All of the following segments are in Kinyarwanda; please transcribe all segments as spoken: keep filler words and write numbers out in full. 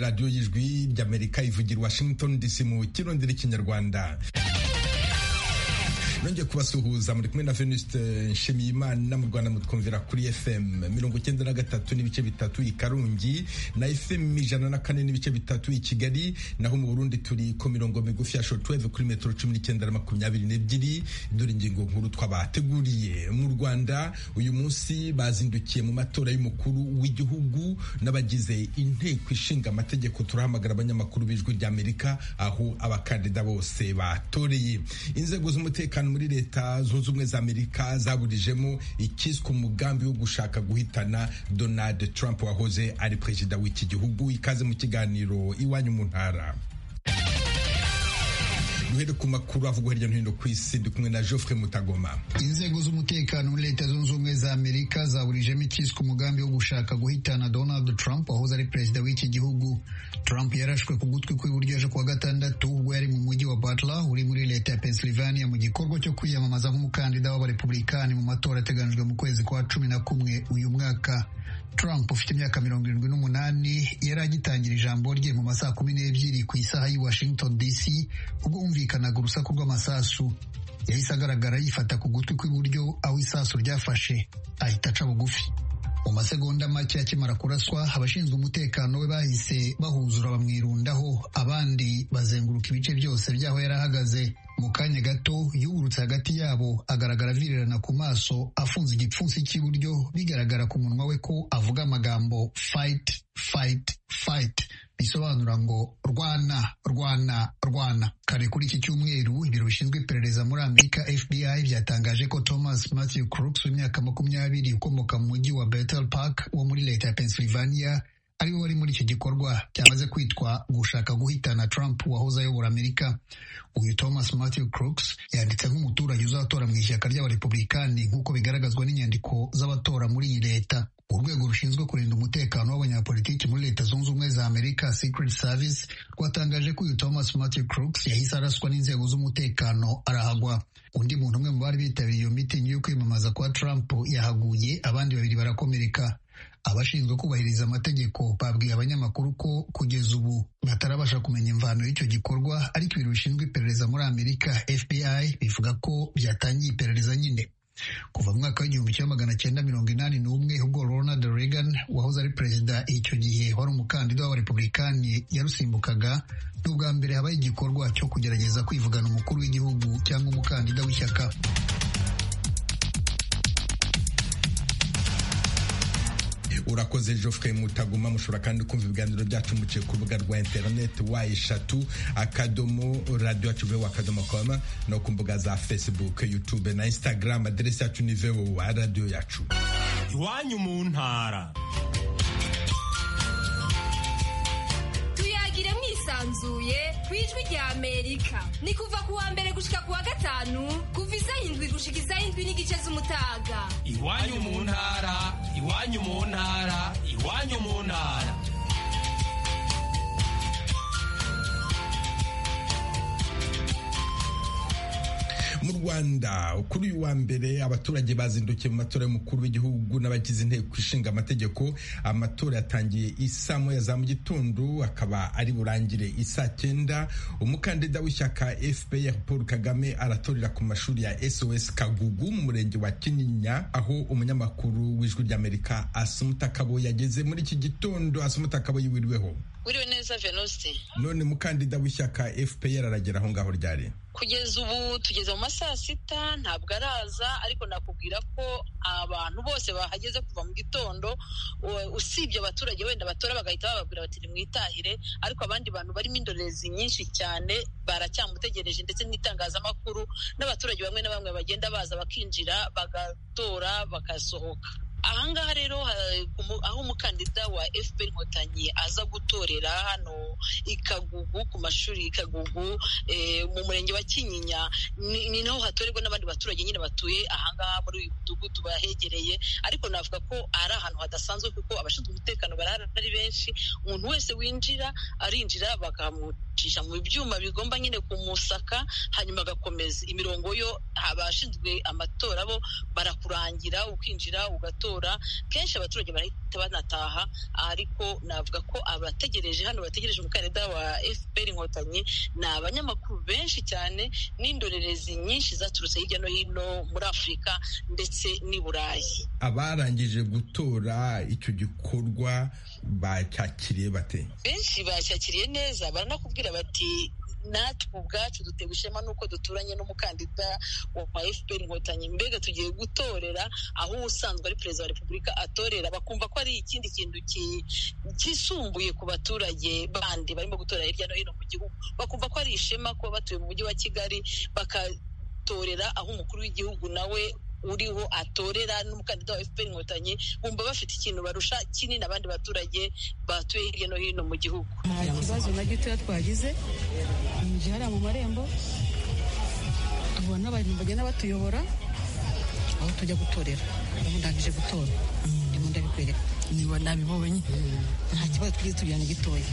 radiyo y'ijwi ry'Amerika ivugira Washington D C mu kirundi n'ikinyarwanda. Nongeye kubasuhuza muri kumwe na Venuste Nshimiyimana mu Rwanda mutwumvira kuri F M mirongo icyenda na gatatu n'ibice bitatu i Karungi na F M ijana na kane n'ibice bitatu i Kigali, naho mu Burundi turi ku mirongo migufi ya shortwave kuri metero cumi n'icyenda na makumyabiri n'ebyiri. Dore ingingo nkuru twabateguriye. Mu Rwanda uyu munsi bazindukiye mu matora y'umukuru w'igihugu n'abagize inteko ishinga amategeko. Turahamagara abanyamakuru b'ijwi ry'Amerika aho abakandida bose batoreye. Inzego z'umutekano muri leta zunze ubumwe za Amerika zaburijemo ikiswe umugambi wo gushaka guhitana Donald Trump wahoze ari perezida w'iki gihugu. Ikaze mu kiganiro iwanyu mu ntara. Duhere ku makuru avugwa hirya no hino ku isi, ndi kumwe na Geoffrey Mutagoma. Inzego z'umutekano muri leta zunze ubumwe za Amerika zaburijemo ikiswe umugambi wo gushaka guhitana Donald Trump wahoze ari perezida w'iki gihugu. Trump yarashwe ku gutwi kw'iburyo ejo kuwa gatandatu ubwo yari mu mujyi wa Butler uri muri leta ya Pennsylvania mu gikorwa cyo kwiyamamaza nk'umukandida w'abarepublikani mu matora ateganijwe mu kwezi kwa cumi na kumwe uyu mwaka. Trump ufite imyaka mirongo irindwi n'umunani yari agitangira ijambo rye mu masaha kumi n'ebyiri ku isaha y'i Washington D C ubwo humvikanaga urusaku rw'amasasu. Yahise agaragara yifata ku gutwi kw'iburyo aho isasu ryafashe, ahita aca bugufi. Mu masegonda make akimara kuraswa, abashinzwe umutekano we bahise bahuzura bamwirundaho, abandi bazenguruka ibice byose by'aho yari ahagaze. Mu kanya gato yurutse hagati yabo, agaragara avirirana ku maso, afunze igipfunsi cy'iburyo, bigaragara ku munwa we ko avuga amagambo fight fight fight, bisobanura ngo rwana rwana rwana. Kare kuri iki cyumweru ibiro bishinzwe iperereza muri Amerika F B I byatangaje ko Thomas Matthew Crooks w'imyaka makumyabiri ukomoka mu mujyi wa Bethel Park wo muri leta ya Pennsylvania ari we wari muri icyo gikorwa cyamaze kwitwa gushaka guhitana Trump wahoze ayobora Amerika. Uyu Thomas Matthew Crooks yanditse nk'umuturage uzatora mu ishyaka ry'abarepublikani nk'uko bigaragazwa n'inyandiko z'abatora muri iyi leta. Urwego rushinzwe kurinda umutekano w'abanyapolitiki muri leta zunze ubumwe za Amerika Secret Service rwatangaje ko uyu Thomas Matthew Crooks yahise araswa n'inzego z'umutekano arahagwa. Undi muntu umwe mu bari bitabiriye iyo mitingi yo kwiyamamaza kwa Trump yahaguye, abandi babiri barakomereka. Abashinzwe kubahiriza amategeko babwiye abanyamakuru ko kugeza ubu batarabasha kumenya imvano y'icyo gikorwa, ariko ibiro bishinzwe iperereza muri Amerika F B I bivuga ko byatangiye iperereza nyine. Kuva mu mwaka w'igihumbi kimwe magana cyenda mirongo inani n'umwe ubwo Ronald Reagan wahoze ari perezida icyo gihe wari umukandida w'abarepublikani yarusimbukaga, n'ubwa mbere habaye igikorwa cyo kugerageza kwivugana umukuru w'igihugu cyangwa umukandida w'ishyaka. Urakoze Geoffrey Mutagoma. Mushobora kandi kumva ibiganiro byacu muciye ku rubuga rwa internet wa eshatu akadomo radio yacu wa akadomo com no ku mbuga za Facebook, YouTube na Instagram. Aderesi yacu ni wa radio yacu. Iwanyu mu ntara. Tuyagire mwisanzuye kwijwi rya Amerika. Ni kuva ku wa mbere gushika ku wa gatanu kuva isaha indwi gushika isaha indwi n'igice z'umutaga. Iwanyu mu ntara, iwanyu mu ntara, iwanyu mu ntara. Mu Rwanda kuri uyu wa mbere abaturage bazindukiye mu matora y'umukuru w'igihugu n'abagize inteko ishinga amategeko. Amatora yatangiye isaa moya za mu gitondo akaba ari burangire isaa cyenda. Umukandida w'ishyaka F P R Paul Kagame aratorera ku mashuri ya S O S Kagugu mu murenge wa Kinyinya, aho umunyamakuru w'ijwi ry'Amerika Asumuta Kabo yageze muri iki gitondo. Asumuta Kabo yiwiriweho. Wiriwe neza Venuste. None umukandida w'ishyaka F P R aragera aho ngaho ryari? Kugeza ubu tugeze mu masaa sita ntabwo araza, ariko nakubwira ko abantu bose bahageze kuva mu gitondo, usibye abaturage wenda batora bagahita bababwira bati nimwitahire, ariko abandi bantu barimo indorerezi nyinshi cyane baracyamutegereje, ndetse n'itangazamakuru n'abaturage bamwe na bamwe bagenda baza bakinjira bagatora bakasohoka. Ahangaha rero aho umukandida wa F P R Inkotanyi aza gutorera hano i Kagugu ku mashuri i Kagugu mu murenge wa Kinyinya, ni naho hatorerwa n'abandi baturage nyine batuye ahangaha muri uyu mudugudu bahegereye, ariko navuga ko ari ahantu hadasanzwe kuko abashinzwe umutekano barahari ari benshi. Umuntu wese winjira arinjira bakamucisha mu byuma bigomba nyine kumusaka, hanyuma agakomeza imirongo yo. Abashinzwe amatora bo barakurangira ukinjira ugatora gutora kenshi abaturage barahita banataha, ariko navuga ko abategereje hano bategereje umukandida wa F P R Inkotanyi ni abanyamakuru benshi cyane n'indorerezi nyinshi zaturutse hirya no hino muri Afurika ndetse n'i Burayi. Abarangije gutora icyo gikorwa bacyakiriye bate? Benshi bacyakiriye neza, baranakubwira bati natwe ubwacu dutewe ishema nuko duturanye n'umukandida wa F P R Inkotanyi, mbega tugiye gutorera aho usanzwe ari perezida wa Repubulika atorera, bakumva ko ari ikindi kintu kisumbuye ku baturage bandi barimo gutora hirya no hino mu gihugu, bakumva ko ari ishema kuba batuye mu mujyi wa Kigali bakatorera aho umukuru w'igihugu nawe uriho atorera n'umukandida wa F P R Inkotanyi, bumva bafite ikintu barusha kinini abandi baturage batuye hirya no hino mu gihugu. Nta kibazo na gitoya twagize, inji hariya mu marembo tubona abantu bagenda batuyobora aho tujya gutorera. Ubu ndangije gutora ndimo ndabikwereka, niba nabibonye nta kibazo twize tujyana gitoya.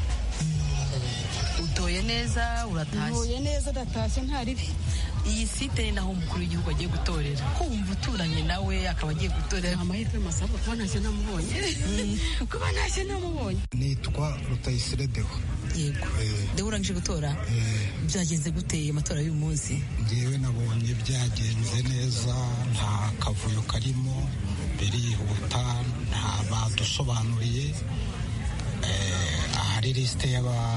Utoye neza, uratashye? Utoye neza, datashye nta ribi. Iyi site ni naho umukuru w'igihugu agiye gutorera, kumva uturanye nawe akaba agiye gutorera. Amahirwe masabwa kuba ntashye namubonye kuba ntashye namubonye. Nitwa Rutayisire Deo. Yego. Deo, urangije gutora? Byagenze gute amatora y'uyu munsi? Ngewe nabonye byagenze neza, nta kavuyo karimo, birihuta, nta badusobanuriye. Ahari lisite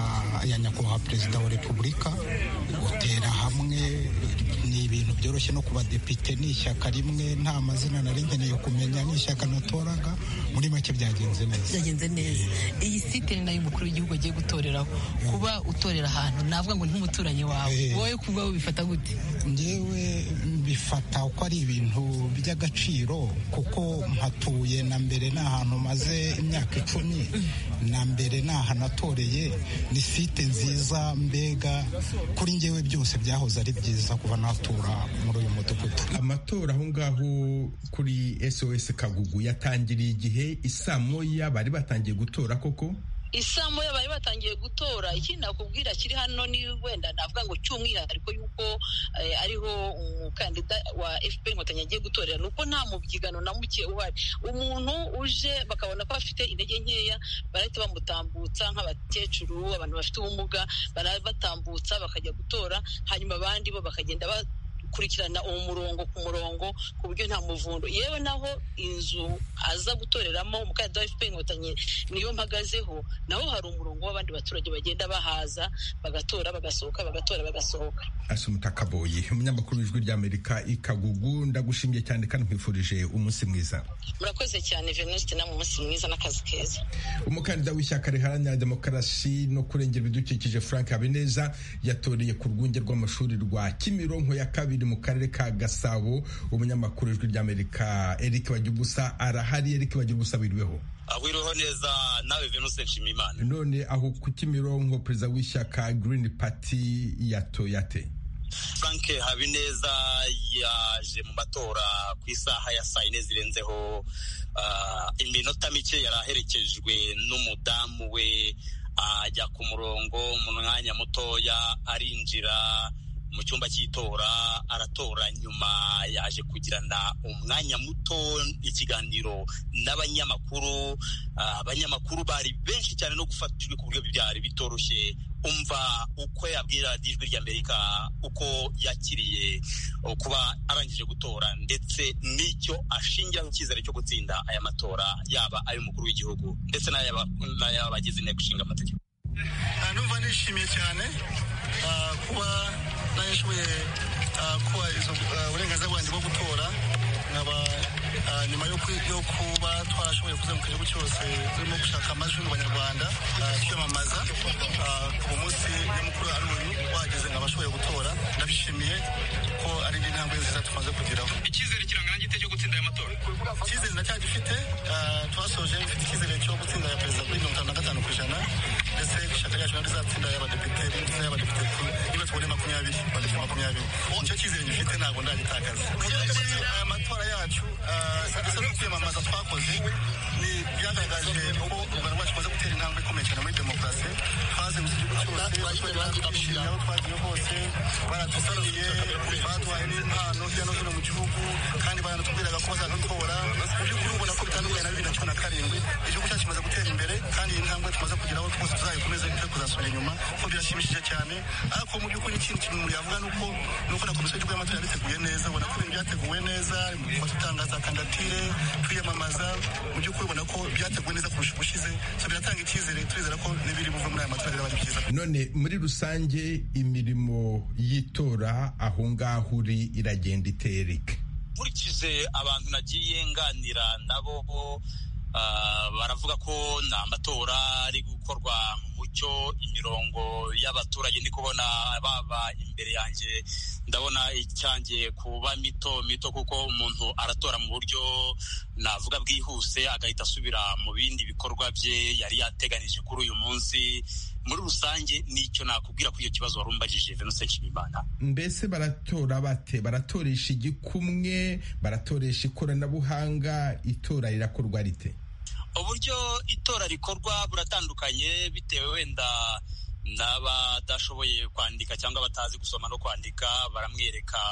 ya nyakubahwa perezida wa Repubulika, gutera hamwe ni ibintu byoroshye no ku badepite, ni ishyaka rimwe, nta mazina nari nkeneye kumenya, ni ishyaka natoraga. Muri make byagenze neza. Byagenze neza. Iyi site ni nayo umukuru w'igihugu agiye gutoreraho. Kuba utorera ahantu navuga ngo nk'umuturanyi wawe, wowe kuba ubifata gute? Ngewe bifata uko ari ibintu by'agaciro, kuko mpatuye na mbere ni ahantu maze imyaka icumi, na mbere ni ahantu natoreye, ni site nziza, mbega kuri ngewe byose byahoze ari byiza kuva natura muri uyu mudugudu. Amatora aho ngaho kuri S O S Kagugu yatangiriye igihe isaa moya bari batangiye gutora koko? Isaa moya bari batangiye gutora. Ikindi nakubwira kiri hano ni wenda navuga ngo cy'umwihariko yuko eh, ariho umukandida wa F P R Inkotanyi agiye gutorera, nuko nta mubyigano na muke uhari. Umuntu uje bakabona ko afite intege nkeya barahita bamutambutsa, nk'abakecuru, abantu bafite ubumuga barabatambutsa bakajya gutora, hanyuma abandi bo bakagenda ba kurikirana uwo murongo ku murongo ku buryo nta muvundo. Yewe naho inzu aza gutoreramo umukandida wa F P R Inkotanyi niyo mpagazeho, naho hari umurongo w'abandi baturage bagenda bahaza bagatora bagasohoka bagatora bagasohoka. Asumuta Kaboyi, umunyamakuru w'Ijwi ry'Amerika i Kagugu, ndagushimiye cyane kandi nkwifurije umunsi mwiza. Murakoze cyane Venuste, na umunsi mwiza n'akazi keza. Umukandida w'ishyaka riharanira demokarasi no kurengera ibidukikije Frank Habineza yatoreye ku rwunge rw'amashuri rwa Kimironko ya kabiri mu karere ka Gasabo. Umunyamakuru w'Ijwi ry'Amerika Eric Bagirubusa arahari. Eric Bagirubusa, biriweho? Ahwiroho neza nawe Venuste Nshimiyimana. None aho ku Kimironko perezida w'ishyaka Green Party yatoye ate? Frank Habineza yaje mu matora ku isaha ya saa yine zirenzeho uh, iminota mike yari aherekejwe n'umudamu we, ajya ku murongo mu mwanya mutoya arinjira mu cyumba cy'itora aratora. Nyuma yaje kugirana umwanya muto ikiganiro n'abanyamakuru. Abanyamakuru bari benshi cyane no gufatijwe ku buryo byari bitoroshye. Umva uko yabwira Ijwi ry'Amerika uko yakiriye kuba arangije gutora, ndetse n'icyo ashingiraho icyizere cyo gutsinda aya matora, yaba ay'umukuru w'igihugu ndetse n'ay'abagize inteko ishinga amategeko. Numva nishimiye cyane kuba nashoboye kuba uburenganzira bwanjye bwo gutora, nkaba nyuma yo kuba twarashoboye kuzenguruka igihugu cyose turimo gushaka amajwi mu banyarwanda twiyamamaza, uwo munsi nyamukuru ari uyu wageze nkaba ashoboye gutora. Ndabishimiye ko ari indi ntambwe nziza tumaze kugeraho. Icyizere kirangana gite cyo gutsinda aya matora? Icyizere ndacyagifite, twasoje mfite icyizere cyo gutsinda ya perezida kuri mirongo itanu na gatanu ku ijana, ndetse ishyaka ryacu naryo rizatsinda y'abadepite ndetse y'abadepite niba tubone makumyabiri badepite makumyabiri. Icyo cyizere ngifite ntabwo ndagitakaza. Aya matora yacu ndetse no kwiyamamaza twakoze ni byagaragaje ko u Rwanda rwacu rumaze gutera intambwe ikomeye cyane muri demokarasi. Twazengurutse igihugu cyose, twishimiye aho twagiye hose, baradusaniye, baduhaye n'impano hirya no hino mu gihugu, kandi abantu tubwiraga ko bazadutora mu by'ukuri ubona ko bitandukanye na bibiri na cumi na karindwi igihugu cyacu kimaze gutera imbere kandi iyi ntambwe tumaze kugeraho twose tuzayikomeza twe kuzasubira inyuma kuko birashimishije cyane ariko mu by'ukuri ikindi kintu umuntu yavuga ni uko ni uko na komisiyo y'igihugu y'amatora yabiteguye neza ubona ko ibintu byateguwe neza kuba dutangaza kandidatire twiyamamaza mu by'ukuri ubona ko byateguwe neza kurusha ubushize so biratanga icyizere turizera ko n'ibiri buve muri aya matora biraba ari byiza. None muri rusange imirimo y'itora aho ngaho uri iragenda itereka nkurikije abantu nagiye nganira nabo Uh, baravuga ko ni amatora ari gukorwa mu mucyo imirongo y'abaturage ndi kubona baba imbere yanjye ndabona icyangiye kuba mito mito kuko umuntu aratora mu buryo navuga bwihuse agahita asubira mu bindi bikorwa bye yari yateganije kuri uyu munsi. Muri rusange nicyo nakubwira ko icyo kibazo warumbajije Venuste Nshimiyimana. Mbese baratora bate? Baratoresha igikumwe, baratoresha ikoranabuhanga, itora rirakorwa rite? Uburyo itora rikorwa buratandukanye bitewe wenda n'abadashoboye kwandika cyangwa batazi gusoma no kwandika, baramwereka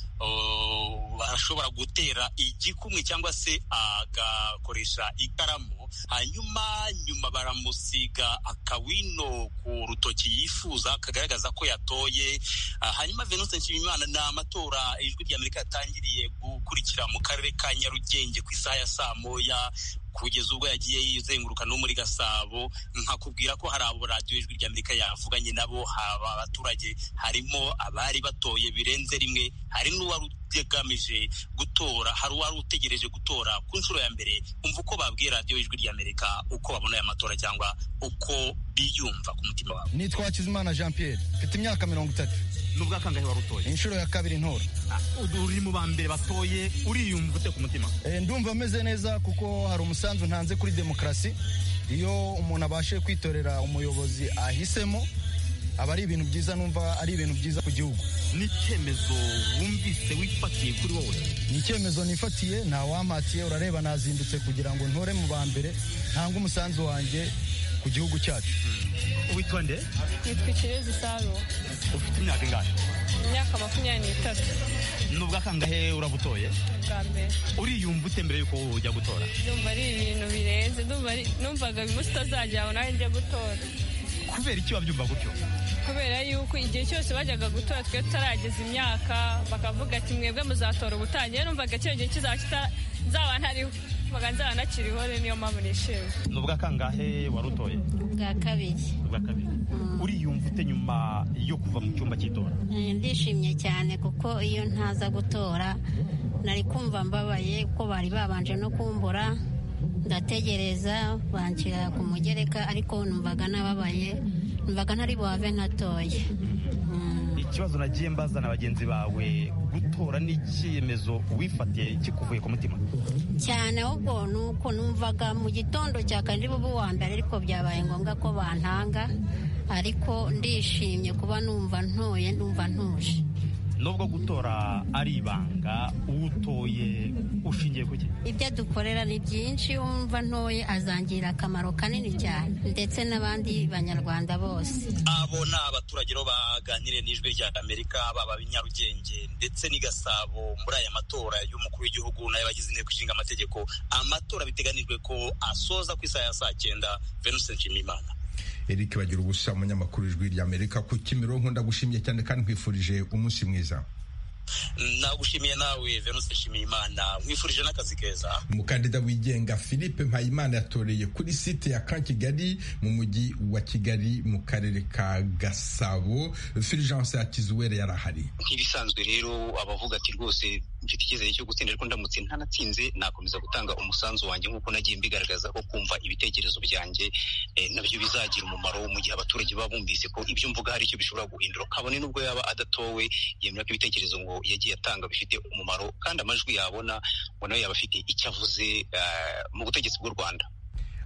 barashobora gutera igikumwe cyangwa se agakoresha ikaramu, hanyuma nyuma baramusiga akawino ku rutoki yifuza kagaragaza ko yatoye. Hanyuma Venuste Nshimiyimana ni amatora ijwi ry'Amerika yatangiriye gukurikira mu karere ka Nyarugenge ku isaha ya saa moya kugeza ubwo yagiye yizenguruka no muri Gasabo. Nkakubwira ko hari abo radiyo ijwi ry'Amerika yavuganye nabo, haba abaturage harimo abari batoye birenze rimwe, hari n'uwari utegamije gutora, hari uwari utegereje gutora ku nshuro ya mbere. Umva uko babwiye radiyo ijwi ry'Amerika uko babona aya matora cyangwa uko biyumva ku mutima wabo. Nitwa Hakizimana Jean Pierre, mfite imyaka mirongo itatu. Nubwo akangahe wari utoye? Inshuro ya kabiri ntora. Uri mu ba mbere batoye, uriyumva ute ku mutima? E, ndumva meze neza kuko hari umusanzu ntanze kuri demokarasi. Iyo umuntu abashe kwitorera umuyobozi ahisemo aba ari ibintu byiza, numva ari ibintu byiza ku gihugu. Ni icyemezo wumvise wifatiye kuri wowe? Ni icyemezo nifatiye, nta wampatiye. Urareba nazindutse kugira ngo ntore mu ba mbere, ntanga umusanzu wanjye ku gihugu cyacu. Witwa nde? Nitwa Ikirezi Saro. Ufite imyaka ingahe? Imyaka makumyabiri n'itatu. Nubwo akangahe urabutoye? Bwa mbere. Uriyumva ute mbere yuko ujya gutora? Ndumva ari ibintu birenze, numvaga uyu munsi utazajyaho nawe njya gutora. Kubera iki wabyumva gutyo? Kubera yuko igihe cyose bajyaga gutora twe tutarageza imyaka bakavuga ati mwebwe muzatora ubutangiye, numvaga cyo gihe kizaba nzaba ntariho, mbaga nzaba nakiriho, niyo mpamvu nishimye. Nubwo akangahe wari utoye? Bwa kabiri. Bwa kabiri. Uriyumva ute nyuma yo kuva mu cyumba cy'itora? Ndishimye cyane kuko iyo ntaza gutora nari kumva mbabaye kuko bari babanje no kumbura, ndategereza banshyira ku mugereka ariko numvaga nababaye, numvaga ntari buhave ntatoye. Ikibazo nagiye mbaza na bagenzi bawe, gutora n'icyemezo wifatiye kikuvuye ku mutima? Cyane ahubwo nuko numvaga mu gitondo cya kane bube uwa mbere ariko byabaye ngombwa ko bantanga, ariko ndishimye kuba numva ntoye, numva ntuje. Nubwo gutora ari ibanga, utoye ushingiye kuki? Ibyo dukorera ni byinshi, umva ntoye azangira akamaro kanini cyane, ndetse n'abandi banyarwanda bose. Abo ni abaturage ro baganiriye n'ijwi rya Amerika, baba Nyarugenge ndetse n'i Gasabo muri aya matora y'umukuru w'igihugu n'abagize inteko ishinga amategeko. Amatora biteganijwe ko asoza ku isaha ya saa cyenda. Venuste Nshimiyimana. Eric Bagira ubusa, umunyamakuru w'ijwi ry'Amerika ku Kimironko, ndagushimiye cyane kandi nkwifurije umunsi mwiza. Nagushimiye nawe Venuste Nshimiyimana, mwifurije n'akazi keza. Umukandida wigenga Philippe Mpayimana yatoreye kuri site ya Kigali mu mujyi wa Kigali mu karere ka Gasabo. Fulgence Hakizwere yarahari. Nk'ibisanzwe rero abavuga ati rwose mfite icyizere cyo gutsinda, ariko ndamutse ntanatsinze nakomeza gutanga umusanzu wanjye nk'uko nagiye mbigaragaza ko kumva ibitekerezo byanjye eh, nabyo bizagira umumaro mu gihe abaturage baba bumvise ko ibyo mvuga hari icyo bishobora guhindura, kabone nubwo yaba adatowe yemera ko ibitekerezo ngo yagiye atanga bifite umumaro kandi amajwi yabona ngo nawe yaba afite icyo avuze uh, mu butegetsi bw'u Rwanda.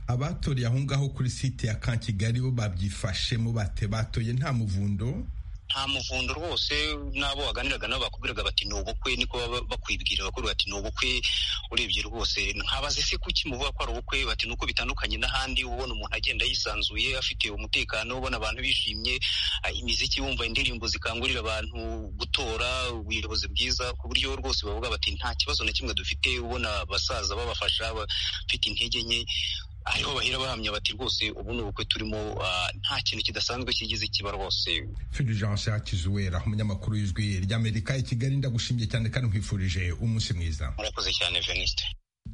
Abatoriye aho ngaho kuri site ya Kigali bo babyifashemo bate? Batoye nta muvundo? nta muvundo rwose, n'abo waganiraga nabo bakubwiraga bati ni ubukwe, niko bakwibwira bakubwira bati ni ubukwe. Urebye rwose nkabaze se kuki muvuga ko ari ubukwe, bati nuko bitandukanye n'ahandi, ubona umuntu agenda yisanzuye afite umutekano, ubona abantu bishimye, imiziki wumva, indirimbo zikangurira abantu gutora ubuyobozi bwiza, ku buryo rwose bavuga bati nta kibazo na kimwe dufite, ubona abasaza babafasha bafite intege nke, ariho bahera bahamya bati rwose ubu ni ubukwe turimo, nta kintu kidasanzwe kigize kiba rwose. Fulgence Hakizuwera, umunyamakuru w'ijwi ry'Amerika i Kigali, ndagushimiye cyane kandi nkwifurije umunsi mwiza. Murakoze cyane Venuste.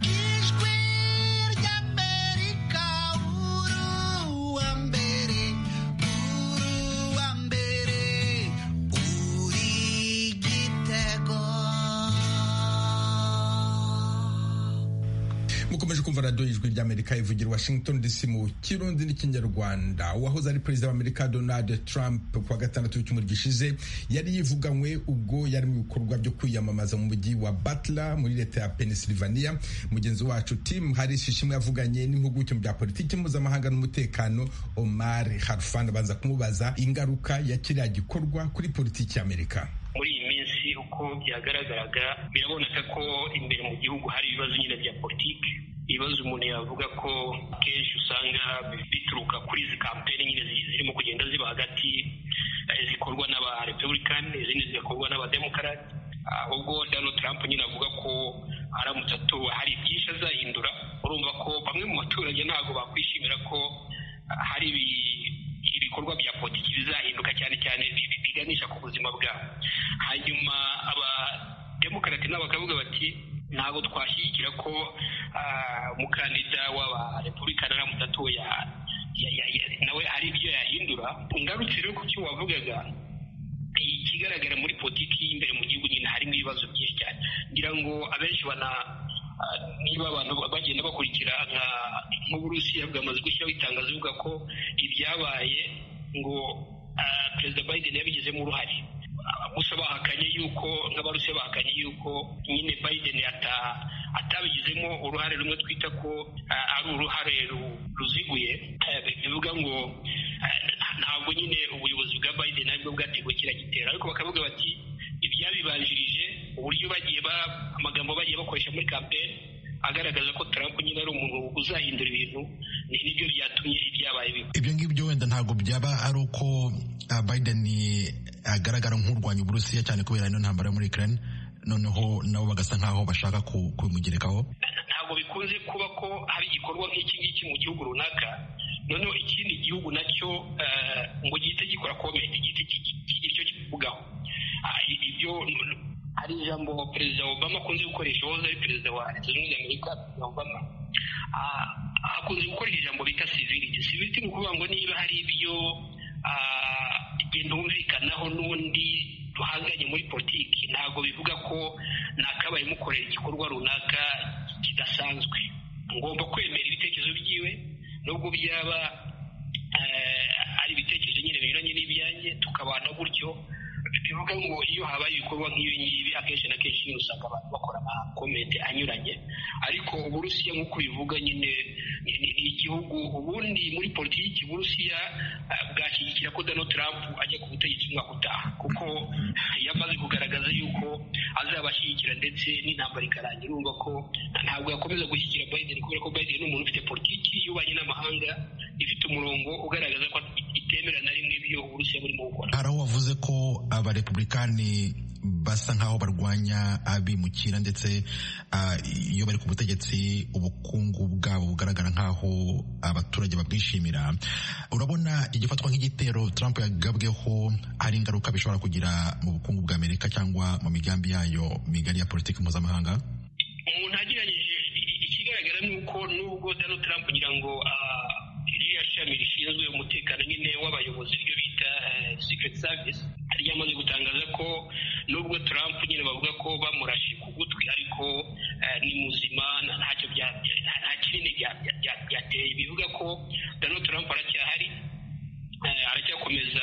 mukomeje kumva radiyo y'ijwi ry'Amerika ivugira Washington D C mu Kirundi n'Ikinyarwanda. uwahoze ari perezida wa Amerika Donald Trump kuwa gatandatu w'icyumweru gishize yari yivuganywe ubwo yari mu bikorwa byo kwiyamamaza mu mujyi wa Butler muri leta ya Pennsylvania. Mugenzi wacu Tim Harris ishimwe yavuganye n'impuguke mu bya politiki mpuzamahanga n'umutekano Omar Harfan, abanza kumubaza ingaruka ya kiriya gikorwa kuri politiki ya Amerika. Muri iyi minsi uko byagaragaraga biraboneka ko imbere mu gihugu hari ibibazo nyine bya politiki, ibibazo umuntu yavuga ko kenshi usanga bituruka kuri izi kampeni nyine zirimo kugenda ziba hagati, zikorwa n'aba Republican, izindi zigakorwa n'aba Democrat. Ubwo Donald Trump nyine avuga ko aramutse atowe hari byinshi azahindura. Urumva ko bamwe mu baturage ntabwo bakwishimira ko hari ibikorwa bya politiki bizahinduka, cyane cyane biganisha ku buzima bwabo. Hanyuma aba Democrat nabo bakavuga bati ntabwo twashyigikira ko umukandida w'aba Republican aramutse atowe nawe hari ibyo yahindura. Ingarutse rero ku cyo wavugaga, ikigaragara muri politiki y'imbere mu gihugu nyine harimo ibibazo byinshi cyane. Ngira ngo abenshi bana niba abantu bagenda bakurikira nk'Uburusiya bwamaze gushyiraho itangazo bivuga ko ibyabaye ngo Perezida Biden yabigizemo uruhare, gusa bahakanye yuko nk'Abarusiya bahakanye yuko nyine Biden atabigizemo uruhare rumwe twita ko ari uruhare ruziguye. Bivuga ngo ntabwo nyine ubuyobozi bwa Biden aribwo bwateguye kiriya gitero, ariko bakavuga bati ibyabibanjirije, uburyo bagiye amagambo bagiye bakoresha muri kampeni agaragaza ko Trump nyine ari umuntu uzahindura ibintu, nibyo byatumye ibyabaye bibi. Ibyo ngibyo wenda ntabwo byaba ari uko Biden agaragara nk'urwanya Uburusiya cyane kubera ino ntambara muri Ukraine, noneho nabo bagasa nkaho bashaka kumugerekaho. Ntabwo bikunze kuba ko hari igikorwa nk'iki ngiki mu gihugu runaka, noneho ikindi gihugu nacyo ngo gihite gikora comment, gihite kigira icyo kivugaho. Ibyo hari ijambo Perezida Obama akunze gukoresha, wahoze ari perezida wa Leta Zunze Ubumwe za Amerika Obama, akunze gukoresha ijambo bita civility. Civility ni ukuvuga ngo niba hari ibyo igenda humvikanaho n'undi duhanganye muri politiki, ntabwo bivuga ko nakabaye mukorera igikorwa runaka kidasanzwe. Ngomba kwemera ibitekerezo byiwe nubwo byaba ari ibitekerezo nyine binyuranye n'ibyanjye, tukabana gutyo. Bivuga ngo iyo habaye ibikorwa nk'ibi ngibi akenshi na kenshi nyine usanga abantu bakora amakomenti anyuranye, ariko Uburusiya nk'uko bivuga nyine ni igihugu ubundi muri politiki Uburusiya bwashyigikira ko Donald Trump ajya ku butegetsi umwaka utaha, kuko yamaze kugaragaza yuko azabashyigikira ndetse n'intambara ikarangira. Urumva ko ntabwo yakomeza gushyigikira Biden kubera ko Biden ni umuntu ufite politiki y'ububanyi n'amahanga ifite umurongo ugaragaza ko itemera na rimwe ibyo Uburusiya burimo gukora. Hari aho wavuze ko abarepublikani basa nkaho barwanya abimukira, ndetse iyo bari ku butegetsi ubukungu bwabo bugaragara nkaho abaturage babwishimira. Urabona igifatwa nk'igitero Trump yagabweho hari ingaruka bishobora kugira mu bukungu bwa Amerika cyangwa mu migambi yayo migari ya politiki mpuzamahanga? Umuntu agereranyije, ikigaragara ni uko nubwo Donald Trump ngira ngo iriya shami rishinzwe umutekano nyine w'abayobozi ryo bita Secret Service ryamaze gutangaza ko nubwo Trump nyine bavuga ko bamurashe ku gutwi, ariko ni muzima, ntacyo nta kinini byateye. Bivuga ko Donald Trump aracyahari, aracyakomeza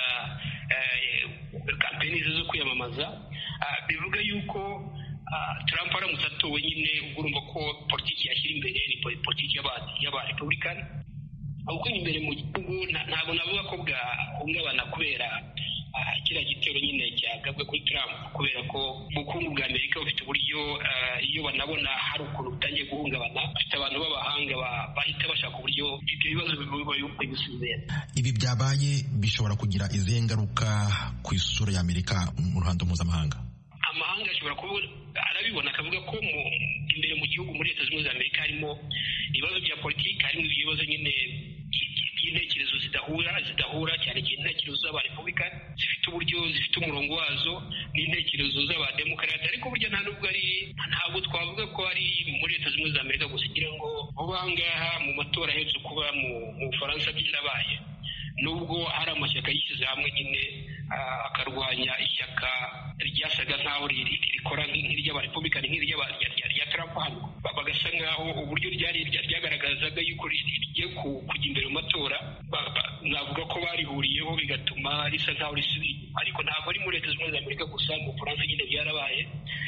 kampeni ze zo kwiyamamaza. Bivuga yuko Trump aramutse atowe nyine urumva ko politiki yashyira imbere ni politiki y'aba Republican, ahubwo imbere mu gihugu ntabwo navuga ko bwahungabana kubera kiriya gitero nyine cyagabwe kuri Trump kubera ko ubukungu bwa Amerika bufite uburyo iyo banabona hari ukuntu butangiye guhungabana bafite abantu b'abahanga bahita bashaka uburyo ibyo bibazo bibisubiza. Ibi byabaye bishobora kugira izihe ngaruka ku isura ya Amerika mu ruhando mpuzamahanga? Amahanga ashobora kuba arabibona akavuga ko imbere mu gihugu muri Leta Zunze Ubumwe za Amerika harimo ibibazo bya politiki, harimo ibibazo nyine by'intekerezo zidahura zidahura cyane cyane intekerezo z'abarepublika zifite uburyo zifite umurongo wazo n'intekerezo z'abademokarate, ariko burya nta nubwo ari ntabwo twavuga ko ari muri Leta Zunze Ubumwe za Amerika gusa, kugira ngo vuba aha ngaha mu matora aherutse kuba mu Bufaransa byarabaye, nubwo hari amashyaka yishyize hamwe nyine akarwanya ishyaka ryasaga nkaho rikora nk'iry'abarepublikani nk'irya Trump hano, bagasa nkaho uburyo ryari ryagaragazaga yuko rigiye kujya imbere mu matora, navuga ko barihuriyeho bigatuma risa nkaho risubiye, ariko ntabwo ari muri Leta Zunze Ubumwe za Amerika gusa, mu Bufaransa nyine byarabaye,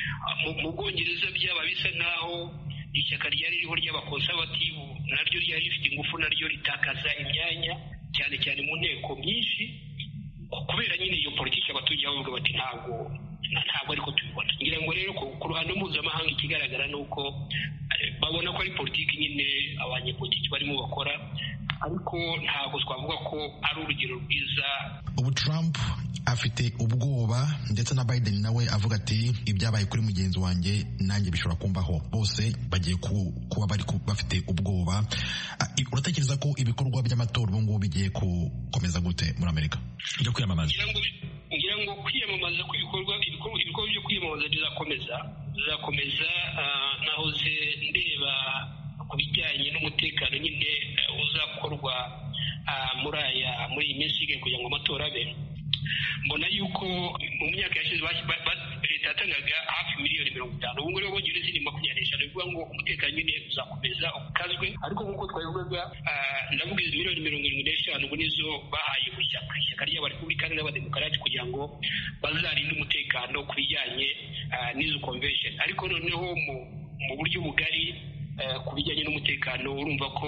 mu Bwongereza byaba bisa nkaho ishyaka ryari ririho ry'abakonsabativu naryo ryari rifite ingufu, naryo ritakaza imyanya cyane cyane mu nteko myinshi, kubera nyine iyo politiki abaturage bavuga bati ntabwo ntabwo ariko tubibona. Ngira ngo rero ku ruhando mpuzamahanga ikigaragara ni uko babona ko ari politiki nyine abanyepolitiki barimo bakora, ariko ntabwo twavuga ko ari urugero rwiza. Ubu Trump afite ubwoba ndetse na Biden nawe avuga ati ibyabaye kuri mugenzi wanjye nanjye bishobora kumbaho, bose bagiye kuba bari bafite ubwoba. Uratekereza ko ibikorwa by'amatora ubu ngubu bigiye gukomeza gute muri Amerika byo kwiyamamaza? Ngira ngo kwiyamamaza kw'ibikorwa ibikorwa byo kwiyamamaza bizakomeza bizakomeza nahoze ndeba ku bijyanye n'umutekano nyine uzakorwa muri aya muri iyi minsi igiye kugira ngo amatora abe, mbona yuko mu myaka yashize leta yatangaga hafi miliyoni mirongo itanu, ubu ngubu rero bongera izindi makumyabiri n'eshanu, bivuga ngo umutekano nyine uzakomeza ukazwe, ariko nk'uko twabivugaga ndavuga izi miliyoni mirongo irindwi n'eshanu ubu nizo bahaye mu ishyaka ishyaka ry'abarepublikani n'abademokarati kugira ngo bazarinde umutekano ku bijyanye n'izo convention, ariko noneho mu buryo bugari ku bijyanye n'umutekano urumva ko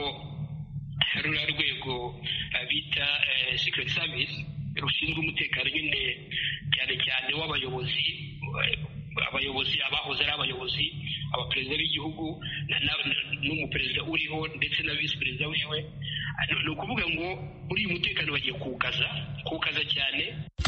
ruriya rwego bita secret service rushinzwe umutekano nyine cyane cyane w'abayobozi abayobozi abahoze ari abayobozi abaperezida b'igihugu n'umuperezida uriho ndetse na visi perezida wiwe, ni ukuvuga ngo muri uyu mutekano bagiye kuwukaza kuwukaza cyane.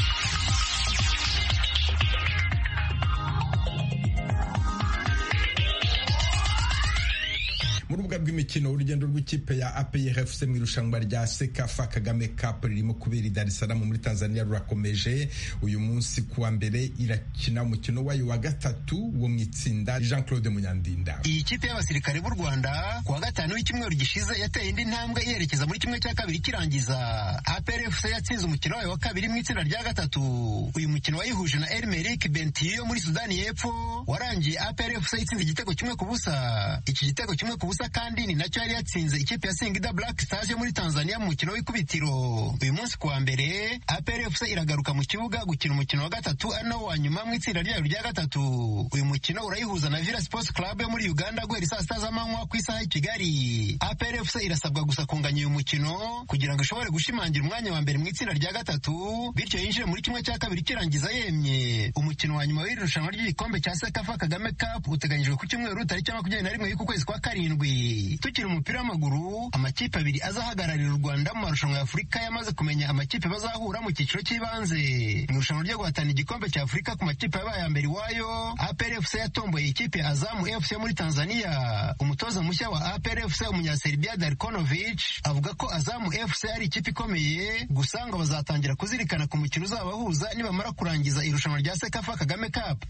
Mu rubuga rw'imikino urugendo rw'ikipe ya A P R F C mu irushanwa rya Sekafa Kagame Cup ririmo kubera i Dar es Salaam muri Tanzania rurakomeje. Uyu munsi kuwa mbere irakina umukino wayo wa gatatu wo mu itsinda. Jean Claude Munyandinda. Iyi kipe y'abasirikare b'u Rwanda kuwa gatanu w'icyumweru gishize yateye indi ntambwe yerekeza muri kimwe cya kabiri kirangiza. A P R F C yatsinze umukino wayo wa kabiri mu itsinda rya gatatu. Uyu mukino wayihuje na El Merreikh Bentiu yo muri Sudani y'Epfo warangiye A P R F C itsinze igitego kimwe ku busa. Iki gitego kimwe ku busa kandi ni nacyo yari yatsinze ikipe ya Singida Black Stars yo muri Tanzania mu mukino w'ikubitiro. Uyu munsi kuwa mbere A P R F C iragaruka mu kibuga gukina umukino wa gatatu ari nawo wa nyuma mu itsinda ryayo rya gatatu. Uyu mukino urayihuza na Villa Sports Club yo muri Uganda guhera saa sita z'amanywa ku isaha y'i Kigali. A P R F C irasabwa gusa kunganya uyu mukino kugira ngo ishobore gushimangira umwanya wa mbere mu itsinda rya gatatu, bityo yinjire muri kimwe cya kabiri kirangiza yemye. Umukino wa nyuma w'iri rushanwa ry'igikombe cya Sekafa Kagame Cup uteganyijwe ku cyumweru tariki ya makumyabiri na rimwe y'uku kwezi kwa karindwi. Tukiri umupira w'amaguru, amakipe abiri azahagararira u Rwanda mu marushanwa ya Afurika yamaze kumenya amakipe bazahura mu cyiciro cy'ibanze. Mu irushanwa ryo guhatana igikombe cya Afurika ku makipe yabaye ya mbere iwayo, A P R F C yatomboye ikipe ya Azamu F C muri Tanzania. Umutoza mushya wa A P R F C umunyaserbia Darkonovic avuga ko Azamu F C ari ikipe ikomeye, gusa ngo bazatangira kuzirikana ku mukino uzabahuza nibamara kurangiza irushanwa rya Sekafa Kagame Cup.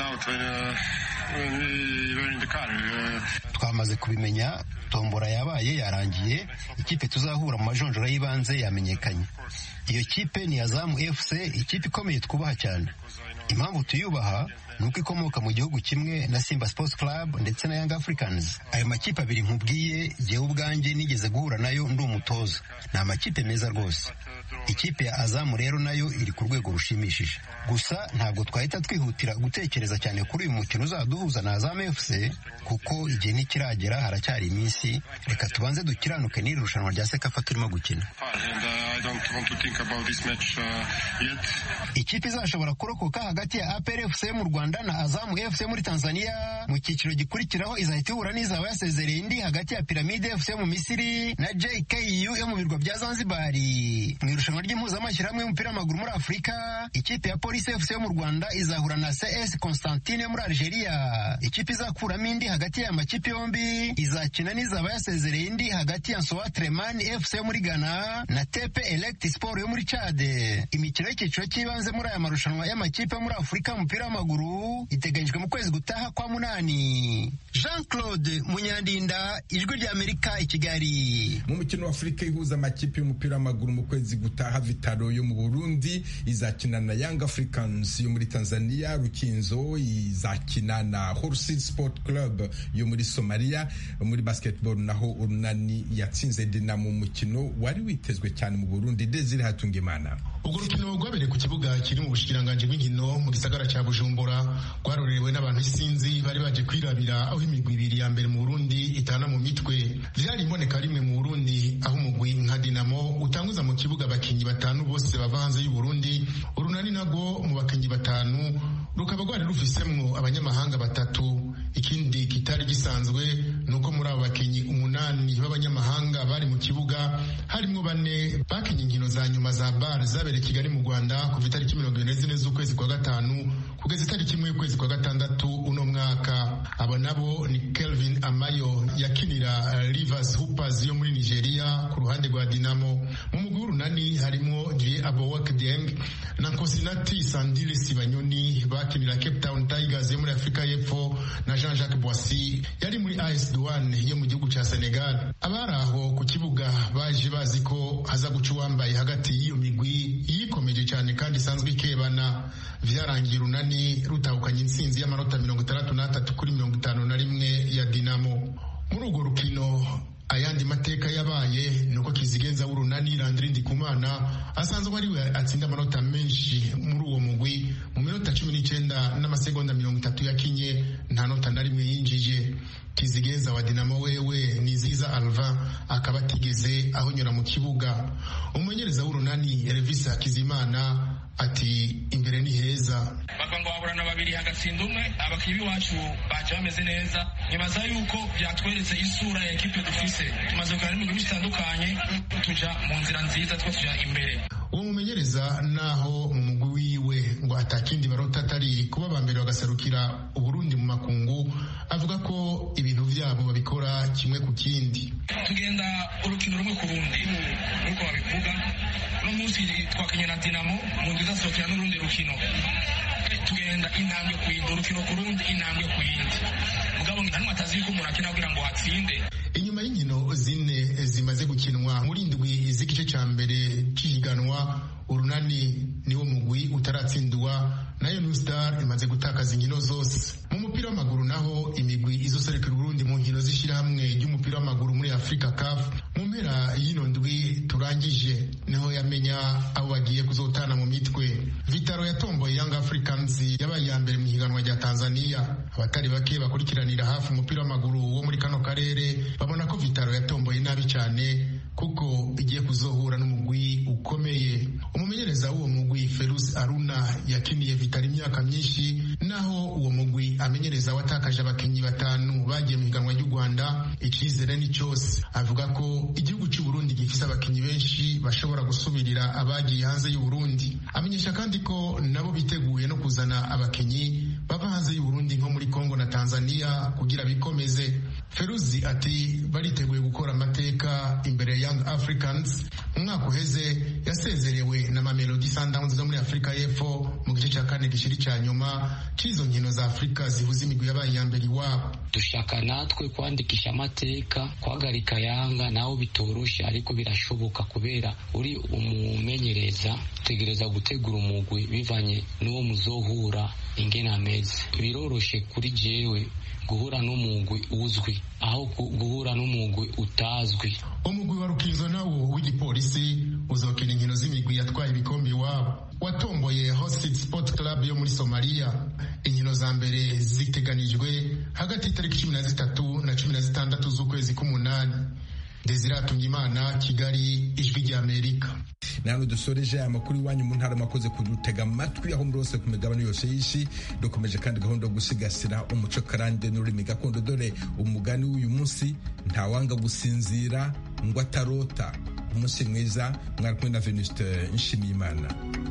Twamaze kubimenya, tombora yabaye yarangiye, ikipe tuzahura mu majonjora y'ibanze yamenyekanye. Iyo kipe ni Azamu F C, ikipe ikomeye twubaha cyane. Impamvu tuyubaha ni uko ikomoka mu gihugu kimwe na Simba Sports Club ndetse na Young Africans. Ayo makipe abiri nkubwiye jyewe ubwanjye nigeze guhura nayo ndi umutoza, ni amakipe meza rwose. Ikipe ya Azamu rero nayo iri ku rwego rushimishije, gusa ntabwo twahita twihutira gutekereza cyane kuri uyu mukino uzaduhuza na Azam F C kuko igihe ntikiragera, haracyari iminsi. Reka tubanze dukiranuke n'iri rushanwa rya Sekafa turimo gukina. Ikipe izashobora kurokoka hagati ya A P R F C mu Rwanda na Azamu F C muri Tanzania mu cyiciro gikurikiraho izahita ihura n'izaba yasezereye indi hagati ya Pyramide F C mu Misiri na J K U yo mu birwa bya Zanzibar. Mu irushanwa ry'impuzamashyirahamwe y'umupira w'amaguru muri Afurika, ikipe ya Police F C yo mu Rwanda izahura na C S Constantine yo muri Algeria. Ikipe izakuramo indi hagati ya makipe yombi izakina n'izaba yasezereye indi hagati ya Nsoa Tremani F C yo muri Ghana na Tepe Elect Sport yo muri Chad. Imikino y'icyiciro cy'ibanze muri aya marushanwa y'amakipe muri Afurika y'umupira w'amaguru iteganyijwe mu kwezi gutaha kwa munani. Jean Claude Munyandinda, Ijwi rya Amerika, i Kigali. Mu mukino wa Afurika ihuza amakipe y'umupira w'amaguru mu kwezi gutaha, Vitaro yo mu Burundi izakina na Young Africans yo muri Tanzania, Rukinzo izakina na Horses Sport Club yo muri Somalia. Muri basketball naho Urunani yatsinze Dinamo mu mukino wari witezwe cyane mu Burundi. Desire Hatungimana. Ubwo rukino rwabereye ku kibuga kiri mu bushikiranganje bw'inkino mu gisagara cya Bujumbura, rwarorewe n'abantu isinzi bari baje kwirabira aho imigwi ibiri ya mbere mu Burundi itana mu mitwe. Vyari imboneka rimwe mu Burundi aho umugwi nka Dinamo utanguza mu kibuga abakinyi batanu bose bava hanze y'u Burundi. Urunani nago mu bakinyi batanu rukaba rwari rufisemwo abanyamahanga batatu. Ikindi kitari gisanzwe nuko muri abo bakinyi umunani b'abanyamahanga bari mu kibuga harimwo bane bakinye inkino za nyuma za bar zabereye Kigali mu Rwanda kuva itariki mirongo ine n'ine z'ukwezi kwa gatanu kugeza itariki imwe y'ukwezi kwa gatandatu uno mwaka. Abo nabo ni Kelvin Amayo yakinira Rivers Hoopers yo muri Nigeria ku ruhande rwa Dinamo. Mu mugwi w'Urunani harimo Die Abowak Dieng na Nkosinati Sandile Sibanyoni bakinira Cape Town Tigers yo muri Afrika y'Epfo na Jean-Jacques Boissy yari muri A S Douane yo mu gihugu cya Senegal. Abari aho ku kibuga baje bazi ko haza guca uwambaye hagati y'iyo migwi yikomeje cyane kandi isanzwe ikebana. Vyarangiye Urunani rutahukanye intsinzi y'amanota mirongo itandatu n'atatu kuri mirongo itanu na rimwe ya Dinamo. Muri urwo rukino ayandi mateka yabaye nuko kizigenza w'Urunani Landry Ndikumana asanzwe ari we atsinda amanota menshi muri uwo mugwi. Mu minota cumi n'icyenda n'amasegonda mirongo itatu yakinye nta nota na rimwe yinjije. Kizigenza wa Dinamo wewe ni Ziza Alva akaba atigeze ahonyora mu kibuga. Umumenyereza w'Urunani Elvis Hakizimana ati imbere ni heza, bava ngo baburana babiri hagatsinda umwe. Abakibi wacu baje bameze neza, nyibaza yuko byatweretse isura ya ekipe dufise. Tumaze kuganira n'ibintu bitandukanye, tuja mu nzira nziza two tuja imbere. Uwo mumenyereza naho mu mugwi wiwe ngo atakindi barota atari kuba bambere bagaserukira Uburundi mu makungu, avuga ko ibintu vyabo babikora kimwe ku kindi. Tugenda urukino rumwe ku rundi nuko babivuga. Uno munsi twakinye na Dinamo, mu nziza sokera n'urundi rukino. Tugenda intambwe ku yindi, urukino ku rundi intambwe ku yindi. Mugabo ntanwa atazi ko umuntu akina kugira ngo atsinde. Inyuma y'inkino zine zimaze gukinwa muri indwi z'igice cya mbere cy'ihiganwa, Urunani niwo mugwi utaratsindwa, nayo New Star imaze gutakaza inkino zose. Mu mupira w'amaguru naho imigwi izoserekera Burundi mu nkino z'ishyirahamwe ry'umupira w'amaguru muri Africa C A F mu mpera y'ino ndwi turangije niho yamenya abo bagiye kuzotana mu mitwe. Vitaro yatomboye Young Africans yabaye ya mbere mu higanwa rya Tanzania. Abatari bake bakurikiranira hafi umupira w'amaguru wo muri kano karere babona ko Vitaro yatomboye nabi cyane kuko igiye kuzohura n'umugwi ukomeye. Umumenyereza w'uwo mugwi Ferus Aruna yakiniye Vitaro imyaka myinshi, naho uwo mugwi amenyereza watakaje abakinyi batanu bagiye mu higanwa ry'u Rwanda. Icyizere ni cyose, avuga ko igihugu cy'u Burundi gifise abakinyi benshi bashobora gusubirira abagiye hanze y'u Burundi. Amenyesha kandi ko nabo biteguye no kuzana abakinyi bava hanze y'u Burundi nko muri Kongo na Tanzania kugira bikomeze. Feruzi ati bariteguye gukora amateka imbere ya Young Africans. Umwaka uheze yasezerewe na Mamelodi Sundowns zo muri Afrika y'Epfo mu gice cya kane gishiri cya nyuma cy'izo nkino za Afrika zihuza imigwi yabaye ya mbere iwabo. Dushaka natwe kwandikisha amateka, kwagarika Yanga naho bitoroshe ariko birashoboka kubera uri umumenyereza tegereza gutegura umugwi bivanye n'uwo muzohura ingene ameze. Biroroshe kuri jewe guhura n'umugwi uzwi aho guhura n'umugwi utazwi. Umugwi wa Rukinzo nawo w'igipolisi uzokina inkino z'imigwi yatwaye ibikombe iwabo watomboye Hosted Sport Club yo muri Somalia. Inkino za mbere ziteganijwe hagati y'itariki cumi na zitatu na cumi na zitandatu z'ukwezi k'umunani. Desire Atungimana, Kigali, Ijwi ry'Amerika. Namwe dusoreje amakuru iwanyu mu ntara makoze kudutega amatwi aho muri hose ku migabane yose y'isi. Dukomeje kandi gahunda yo gusigasira umuco karande n'ururimi gakondo, dore umugani w'uyu munsi: ntawanga gusinzira ngo atarota. Umunsi mwiza, mwari kumwe na Venuste Nshimiyimana.